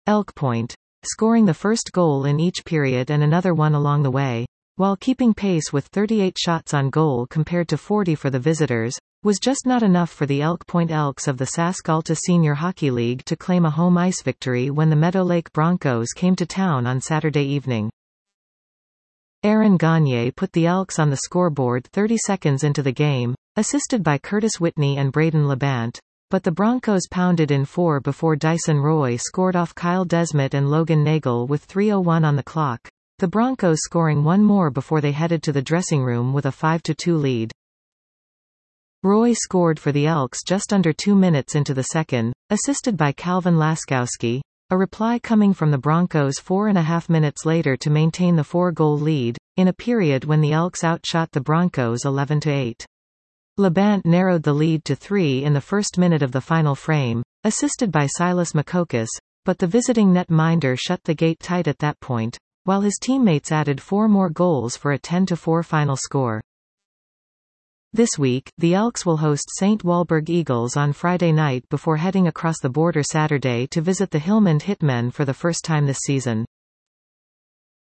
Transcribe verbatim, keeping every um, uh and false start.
Elk Point, scoring the first goal in each period and another one along the way, while keeping pace with thirty-eight shots on goal compared to forty for the visitors, was just not enough for the Elk Point Elks of the Sask-Alta Senior Hockey League to claim a home ice victory when the Meadow Lake Broncos came to town on Saturday evening. Aaron Gagne put the Elks on the scoreboard thirty seconds into the game, assisted by Curtis Whitney and Braden Labant, but the Broncos pounded in four before Dyson Roy scored off Kyle Desmet and Logan Nagel with three oh one on the clock, the Broncos scoring one more before they headed to the dressing room with a five to two lead. Roy scored for the Elks just under two minutes into the second, assisted by Calvin Laskowski, a reply coming from the Broncos four and a half minutes later to maintain the four-goal lead, in a period when the Elks outshot the Broncos eleven to eight. Labant narrowed the lead to three in the first minute of the final frame, assisted by Silas Makokis, but the visiting netminder shut the gate tight at that point, while his teammates added four more goals for a ten to four final score. This week, the Elks will host Saint Walburg Eagles on Friday night before heading across the border Saturday to visit the Hillmond Hitmen for the first time this season.